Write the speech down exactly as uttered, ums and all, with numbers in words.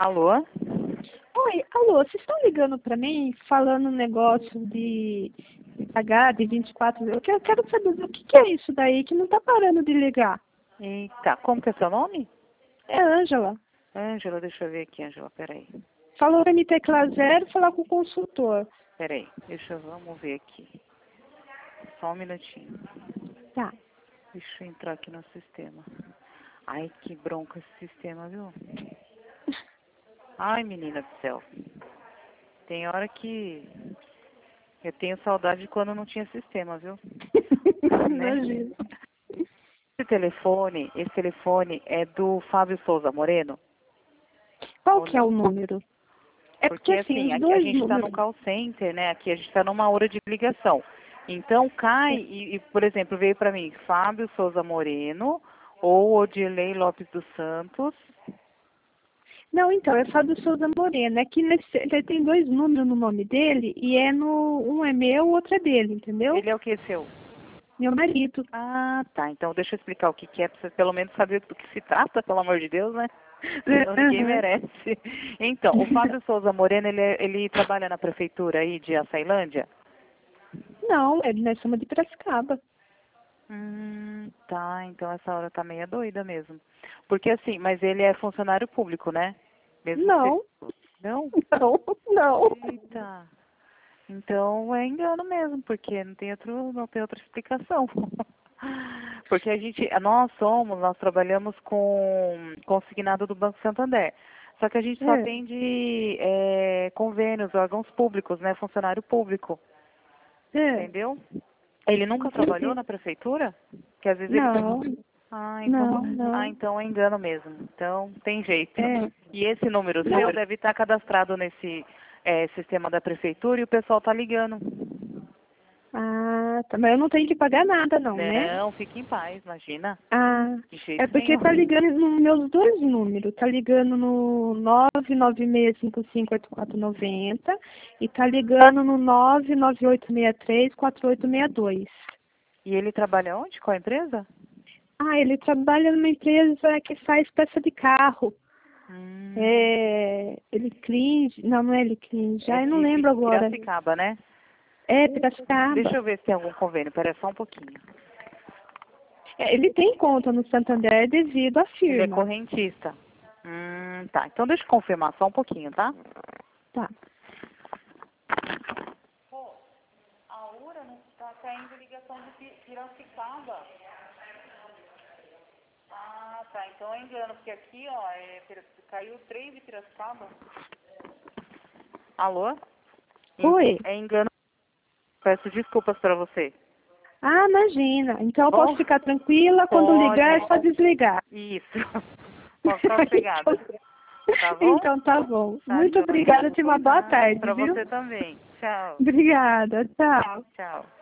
Alô? Oi, alô, vocês estão ligando para mim falando um negócio de, de pagar de vinte e quatro. Eu quero, quero saber o que, que é isso daí que não está parando de ligar. Eita, como que é seu nome? É Ângela. Ângela, deixa eu ver aqui, Ângela, peraí. Falou para me teclar zero e falar com o consultor. Peraí, deixa eu, vamos ver aqui. Só um minutinho. Tá. Deixa eu entrar aqui no sistema. Ai, que bronca esse sistema, viu? Ai, menina do céu. Tem hora que eu tenho saudade de quando não tinha sistema, viu? Né? Imagina. Esse telefone, esse telefone é do Fábio Souza Moreno? Qual Ou que é não? o número? É Porque porque assim, assim, os aqui a dois gente está números. no call center, né? Aqui a gente está numa hora de ligação. Então cai e, e, por exemplo, veio para mim Fábio Souza Moreno ou Odilei Lopes dos Santos. Não, então, é Fábio Souza Moreno. É que nesse, ele tem dois números no nome dele e é no. Um é meu, o outro é dele, entendeu? Ele é o que seu? Meu marido. Ah, tá. Então deixa eu explicar o que, que é para você pelo menos saber do que se trata, pelo amor de Deus, né? Senão ninguém Uhum. merece. Então, o Fábio Souza Moreno, ele, é- ele trabalha na prefeitura aí de Açailândia? Não, ele nós somos de Piracicaba. Hum, tá, então essa hora tá meia doida mesmo. Porque assim, mas ele é funcionário público, né? Mesmo se... Não, Não? não, não. Eita. Então é engano mesmo, porque não tem outro, não tem outra explicação. Porque a gente, nós somos, nós trabalhamos com consignado do Banco Santander. Só que a gente só É, atende é, convênios, órgãos públicos, né? Funcionário público. é, Entendeu? Ele nunca trabalhou entendi. na prefeitura? Que às vezes ele tá... Não, Ah, então, não, ah, não. então é engano mesmo. Então tem jeito. É, E esse número não. seu deve estar cadastrado nesse é, sistema da prefeitura e o pessoal tá ligando. Ah, tá, mas eu não tenho que pagar nada não, né? Não, fique em paz, imagina. Ah, De é jeito porque nenhum. tá ligando nos meus dois números. Tá ligando no nove nove seis cinco cinco oito quatro nove zero e tá ligando no nove nove oito seis três quatro oito seis dois. E ele trabalha onde? Qual a empresa? Ah, ele trabalha numa empresa que faz peça de carro. Hum, É, ele clean, não, não é ele clean, é já eu não de Pi- lembro agora. Piracicaba, né? É, Piracicaba. Deixa eu ver se tem algum convênio. Pera só um pouquinho. É, ele tem conta no Santander devido à Ele é firma. correntista. Hum, tá. Então deixa eu confirmar só um pouquinho, tá? Tá. A URA não está caindo ligação de Pi- Piracicaba. Ah, tá. Então é engano, porque aqui, ó, é, Pira- caiu três de Piracicaba. Alô? En- Oi. É engano. Peço desculpas pra você. Ah, imagina. Então eu posso Bom, ficar tranquila, quando ligar é pode. só desligar. Isso. Pode ficar sossegada. Tá bom? Então tá bom. Tá, Muito joia. obrigada, tenha uma boa Ah, tarde, pra viu? você também. Tchau. Obrigada, tchau. Tchau.